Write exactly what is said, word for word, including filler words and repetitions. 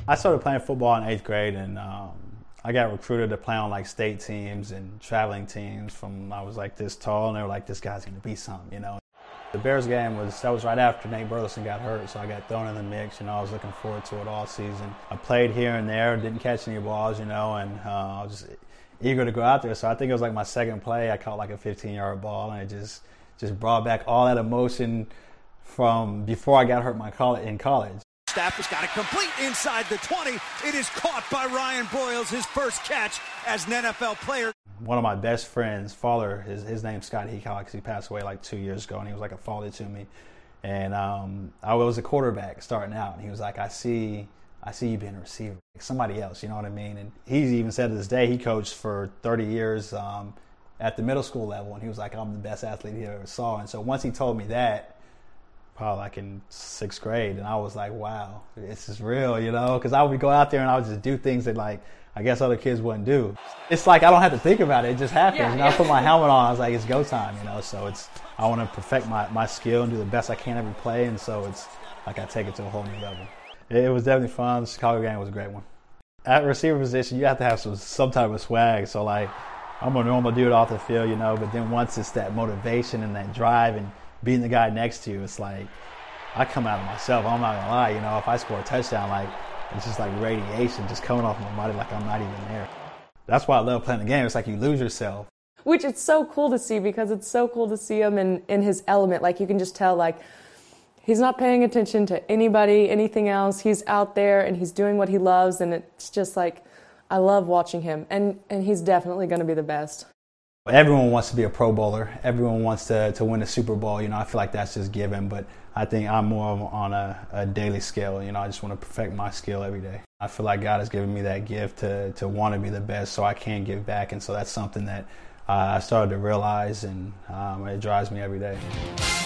I started playing football in eighth grade, and um, I got recruited to play on like state teams and traveling teams from I was like this tall, and they were like, this guy's going to be something, you know. The Bears game was, that was right after Nate Burleson got hurt, so I got thrown in the mix, you know. I was looking forward to it all season. I played here and there, didn't catch any balls, you know, and uh, I was just eager to go out there. So I think it was like my second play, I caught like a fifteen-yard ball, and it just, just brought back all that emotion from before I got hurt my college, in college. Stafford's got it complete inside the twenty. It is caught by Ryan Broyles, his first catch as an N F L player. One of my best friends, father, his, his name's Scott Heacock. He passed away like two years ago, and he was like a father to me. And um, I was a quarterback starting out, and he was like, I see I see you being a receiver, like somebody else, you know what I mean? And he's even said to this day, he coached for thirty years um, at the middle school level, and he was like, I'm the best athlete he ever saw. And so once he told me that, probably like in sixth grade, and I was like, wow, this is real, you know? Because I would go out there and I would just do things that like, I guess other kids wouldn't do. It's like I don't have to think about it. It just happens. Yeah, you know, yeah. I put my helmet on. I was like, it's go time, you know. So it's I want to perfect my, my skill and do the best I can every play. And so it's like I take it to a whole new level. It, it was definitely fun. The Chicago game was a great one. At receiver position, you have to have some, some type of swag. So like I'm a normal dude off the field, you know. But then once it's that motivation and that drive and beating the guy next to you, it's like I come out of myself. I'm not gonna lie, you know. If I score a touchdown, like it's just like radiation just coming off my body like I'm not even there. That's why I love playing the game. It's like you lose yourself. Which it's so cool to see because it's so cool to see him in, in his element. Like you can just tell like he's not paying attention to anybody, anything else. He's out there and he's doing what he loves, and it's just like I love watching him. And, and he's definitely going to be the best. Everyone wants to be a Pro Bowler. Everyone wants to, to win a Super Bowl. You know, I feel like that's just given, but I think I'm more on a, a daily scale. You know, I just want to perfect my skill every day. I feel like God has given me that gift to, to want to be the best so I can give back. And so that's something that uh, I started to realize, and um, it drives me every day.